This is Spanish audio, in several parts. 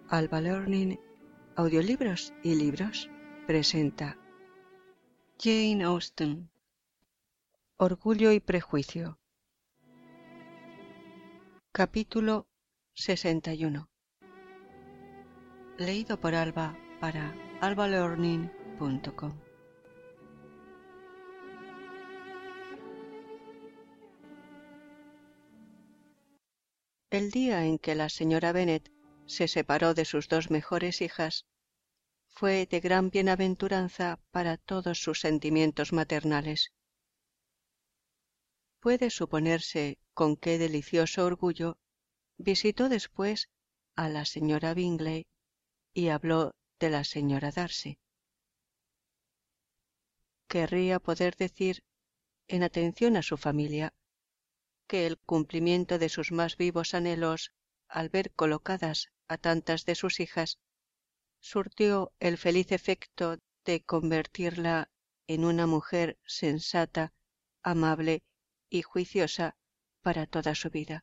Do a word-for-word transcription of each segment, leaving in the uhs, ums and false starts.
Alba Learning, Audiolibros y Libros presenta Jane Austen, Orgullo y Prejuicio. Capítulo sesenta y uno. Leído por Alba para alba learning punto com. El día en que la señora Bennet se separó de sus dos mejores hijas fue de gran bienaventuranza para todos sus sentimientos maternales. Puede suponerse con qué delicioso orgullo visitó después a la señora Bingley y habló de la señora Darcy. Querría poder decir, en atención a su familia, que el cumplimiento de sus más vivos anhelos al ver colocadas a tantas de sus hijas surtió el feliz efecto de convertirla en una mujer sensata, amable y juiciosa para toda su vida.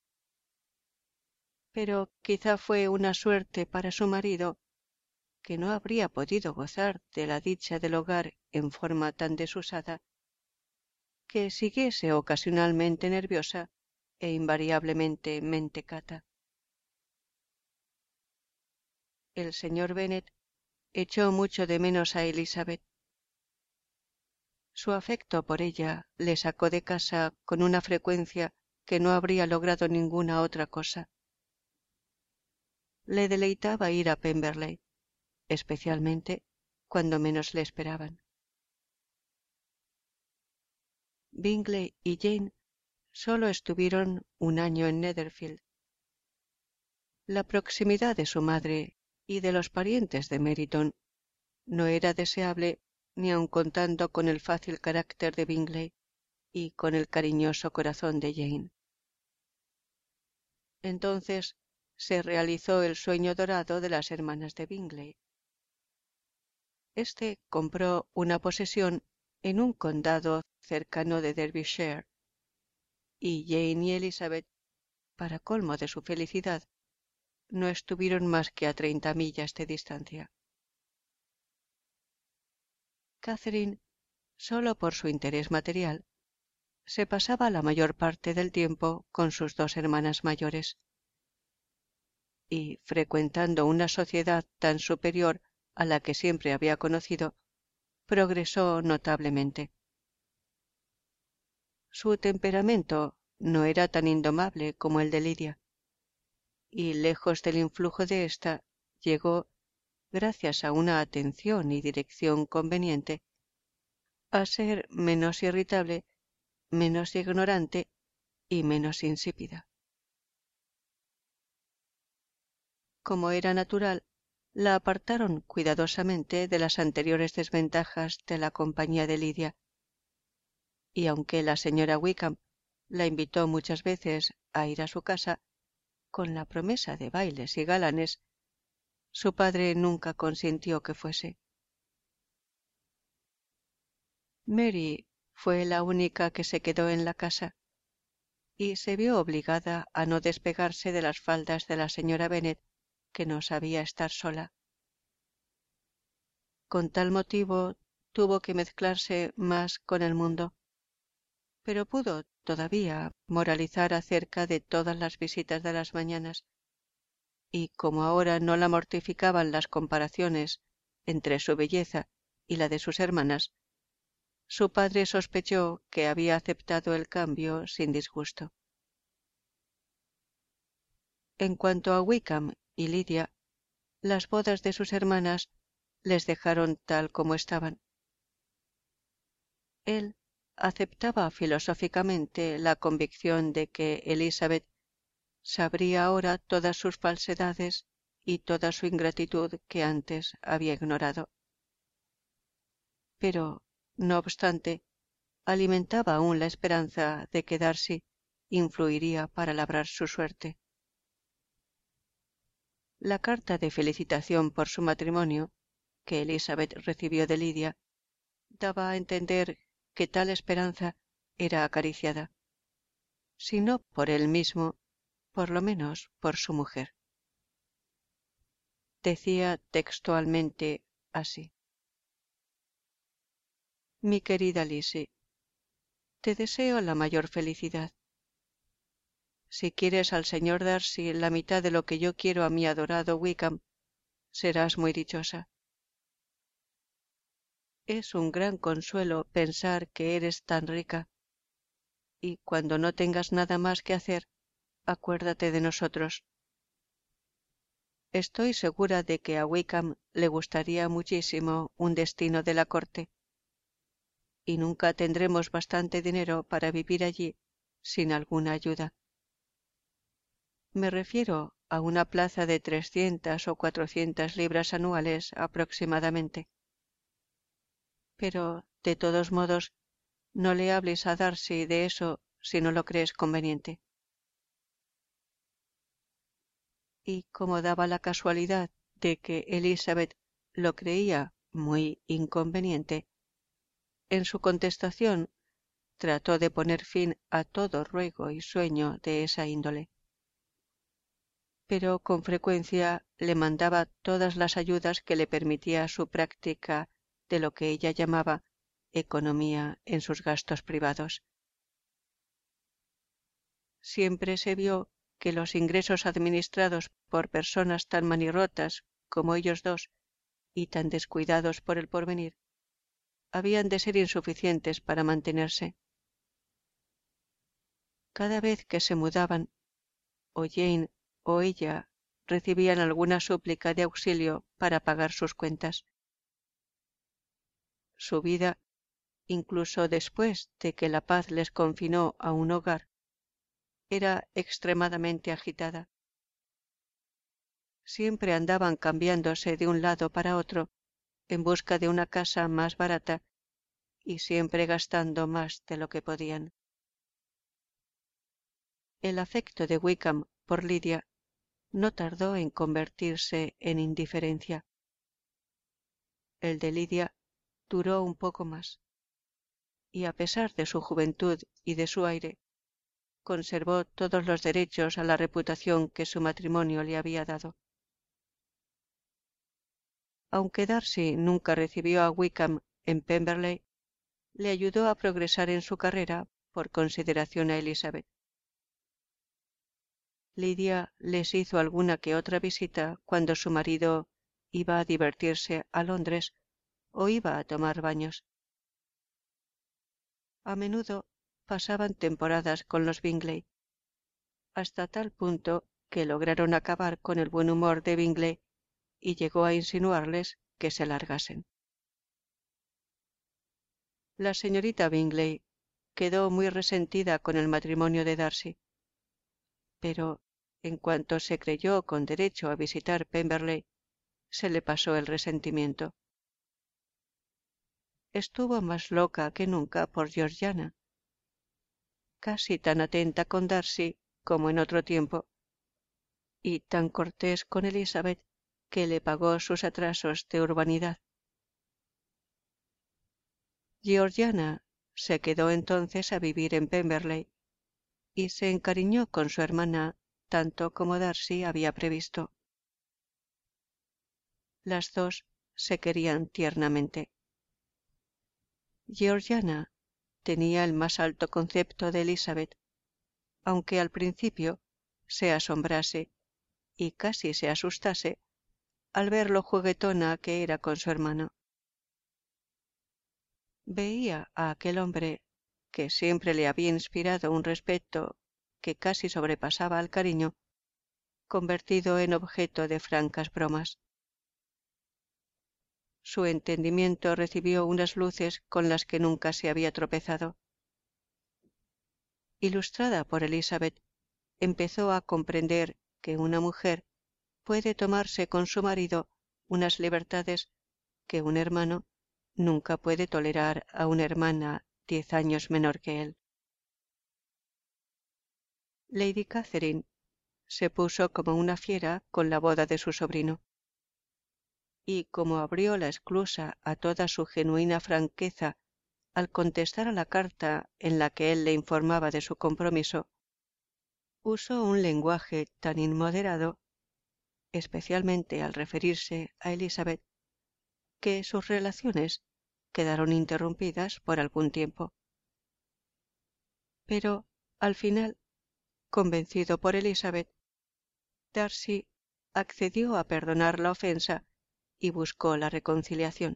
Pero quizá fue una suerte para su marido, que no habría podido gozar de la dicha del hogar en forma tan desusada, que siguiese ocasionalmente nerviosa e invariablemente mentecata. El señor Bennet echó mucho de menos a Elizabeth. Su afecto por ella le sacó de casa con una frecuencia que no habría logrado ninguna otra cosa. Le deleitaba ir a Pemberley, especialmente cuando menos le esperaban. Bingley y Jane solo estuvieron un año en Netherfield. La proximidad de su madre y de los parientes de Meryton no era deseable ni aun contando con el fácil carácter de Bingley y con el cariñoso corazón de Jane. Entonces se realizó el sueño dorado de las hermanas de Bingley. Este compró una posesión en un condado cercano de Derbyshire, y Jane y Elizabeth, para colmo de su felicidad, no estuvieron más que a treinta millas de distancia. Catherine, solo por su interés material, se pasaba la mayor parte del tiempo con sus dos hermanas mayores, y, frecuentando una sociedad tan superior a la que siempre había conocido, progresó notablemente. Su temperamento no era tan indomable como el de Lidia, y lejos del influjo de ésta, llegó, gracias a una atención y dirección conveniente, a ser menos irritable, menos ignorante y menos insípida. Como era natural, la apartaron cuidadosamente de las anteriores desventajas de la compañía de Lidia, y aunque la señora Wickham la invitó muchas veces a ir a su casa, con la promesa de bailes y galanes, su padre nunca consintió que fuese. Mary fue la única que se quedó en la casa, y se vio obligada a no despegarse de las faldas de la señora Bennet, que no sabía estar sola. Con tal motivo tuvo que mezclarse más con el mundo, pero pudo todavía moralizar acerca de todas las visitas de las mañanas, y como ahora no la mortificaban las comparaciones entre su belleza y la de sus hermanas, su padre sospechó que había aceptado el cambio sin disgusto. En cuanto a Wickham y Lidia, las bodas de sus hermanas les dejaron tal como estaban. Él aceptaba filosóficamente la convicción de que Elizabeth sabría ahora todas sus falsedades y toda su ingratitud que antes había ignorado. Pero, no obstante, alimentaba aún la esperanza de que Darcy influiría para labrar su suerte. La carta de felicitación por su matrimonio, que Elizabeth recibió de Lidia, daba a entender que tal esperanza era acariciada, si no por él mismo, por lo menos por su mujer. Decía textualmente así: Mi querida Lizzie, te deseo la mayor felicidad. Si quieres al señor Darcy la mitad de lo que yo quiero a mi adorado Wickham, serás muy dichosa. Es un gran consuelo pensar que eres tan rica, y cuando no tengas nada más que hacer, acuérdate de nosotros. Estoy segura de que a Wickham le gustaría muchísimo un destino de la corte, y nunca tendremos bastante dinero para vivir allí sin alguna ayuda. Me refiero a una plaza de trescientas o cuatrocientas libras anuales aproximadamente. Pero, de todos modos, no le hables a Darcy de eso si no lo crees conveniente. Y como daba la casualidad de que Elizabeth lo creía muy inconveniente, en su contestación trató de poner fin a todo ruego y sueño de esa índole. Pero con frecuencia le mandaba todas las ayudas que le permitía su práctica de lo que ella llamaba economía en sus gastos privados. Siempre se vio que los ingresos administrados por personas tan manirrotas como ellos dos y tan descuidados por el porvenir habían de ser insuficientes para mantenerse. Cada vez que se mudaban, o Jane o ella recibían alguna súplica de auxilio para pagar sus cuentas. Su vida, incluso después de que la paz les confinó a un hogar, era extremadamente agitada. Siempre andaban cambiándose de un lado para otro en busca de una casa más barata y siempre gastando más de lo que podían. El afecto de Wickham por Lidia no tardó en convertirse en indiferencia. El de Lidia duró un poco más, y a pesar de su juventud y de su aire, conservó todos los derechos a la reputación que su matrimonio le había dado. Aunque Darcy nunca recibió a Wickham en Pemberley, le ayudó a progresar en su carrera por consideración a Elizabeth. Lidia les hizo alguna que otra visita cuando su marido iba a divertirse a Londres o iba a tomar baños. A menudo pasaban temporadas con los Bingley, hasta tal punto que lograron acabar con el buen humor de Bingley y llegó a insinuarles que se largasen. La señorita Bingley quedó muy resentida con el matrimonio de Darcy, pero en cuanto se creyó con derecho a visitar Pemberley, se le pasó el resentimiento. Estuvo más loca que nunca por Georgiana, casi tan atenta con Darcy como en otro tiempo, y tan cortés con Elizabeth que le pagó sus atrasos de urbanidad. Georgiana se quedó entonces a vivir en Pemberley y se encariñó con su hermana tanto como Darcy había previsto. Las dos se querían tiernamente. Georgiana tenía el más alto concepto de Elizabeth, aunque al principio se asombrase y casi se asustase al ver lo juguetona que era con su hermano. Veía a aquel hombre, que siempre le había inspirado un respeto que casi sobrepasaba al cariño, convertido en objeto de francas bromas. Su entendimiento recibió unas luces con las que nunca se había tropezado. Ilustrada por Elizabeth, empezó a comprender que una mujer puede tomarse con su marido unas libertades que un hermano nunca puede tolerar a una hermana diez años menor que él. Lady Catherine se puso como una fiera con la boda de su sobrino, y como abrió la esclusa a toda su genuina franqueza al contestar a la carta en la que él le informaba de su compromiso, usó un lenguaje tan inmoderado especialmente al referirse a Elizabeth, que sus relaciones quedaron interrumpidas por algún tiempo. Pero, al final, convencido por Elizabeth, Darcy accedió a perdonar la ofensa y buscó la reconciliación.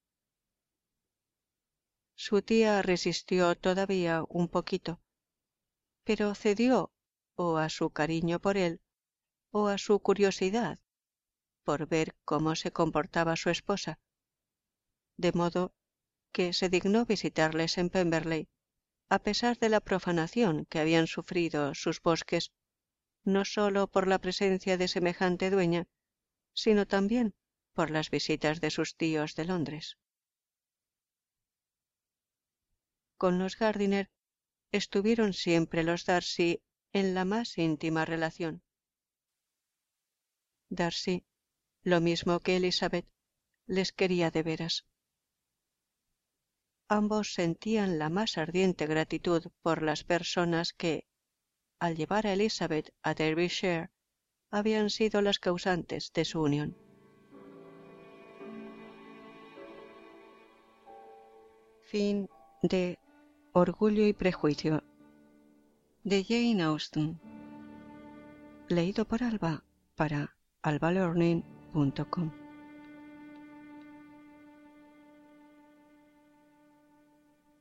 Su tía resistió todavía un poquito, pero cedió o a su cariño por él o a su curiosidad por ver cómo se comportaba su esposa, de modo que se dignó visitarles en Pemberley, a pesar de la profanación que habían sufrido sus bosques, no sólo por la presencia de semejante dueña, sino también por las visitas de sus tíos de Londres. Con los Gardiner estuvieron siempre los Darcy en la más íntima relación. Darcy, lo mismo que Elizabeth, les quería de veras. Ambos sentían la más ardiente gratitud por las personas que, al llevar a Elizabeth a Derbyshire, habían sido las causantes de su unión. Fin de Orgullo y Prejuicio, de Jane Austen, leído por Alba para alba learning punto com.